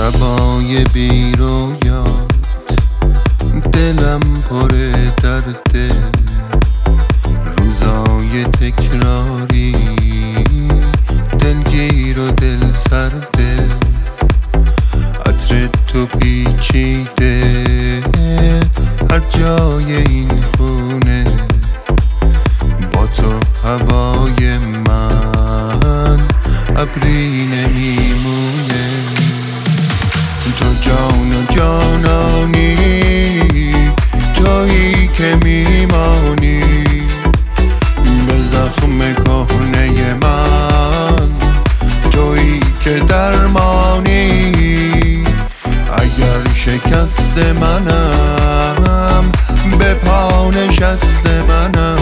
شبای بی رویات دلم پر درده، روزای تکراری دلگیر و دل سرده، عطر تو پیچیده هر جای این خونه، با تو هوای من ابری نمیمونه. تو جان و جانانی، تویی که میمانی به زخم کهنه من، تویی که درمانی اگر شکست منم به پا نشست منم،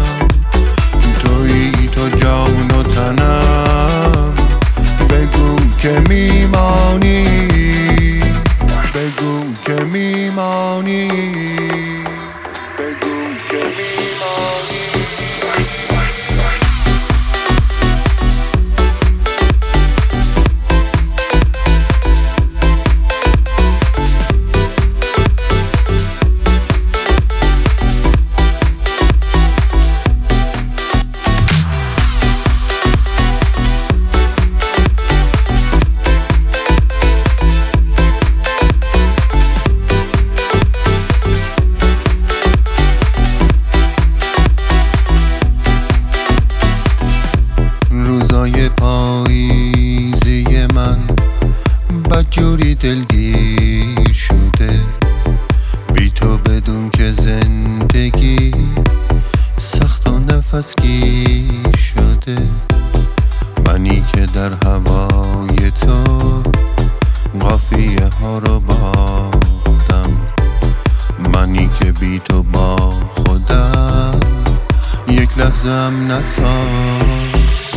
تویی تو جان و تنم، بگو که میمانی، بگو که میمانی، بگو که میمانی. روزای پاییزی من بدجوری دلگیر شده، بی تو بدون که زندگی سخت و نفس گیر شده، منی که در هوای تو قافیه ها رو باختم، منی که بی تو با خودم یک لحظه هم نساختم.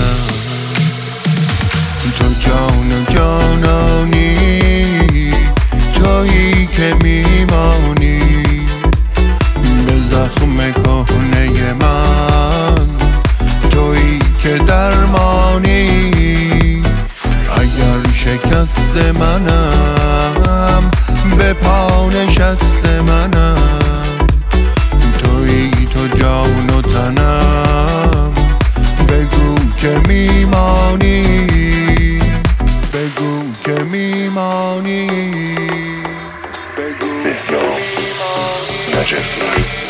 تو جان و جانانی، تویی که میمانی به زخم کهنه من، تویی که درمانی اگر شکست منم به پا نشست منم، تویی تو جان و تنم، بگو که میمانی، بگو که میمانی، بگو که میمانی. نجفی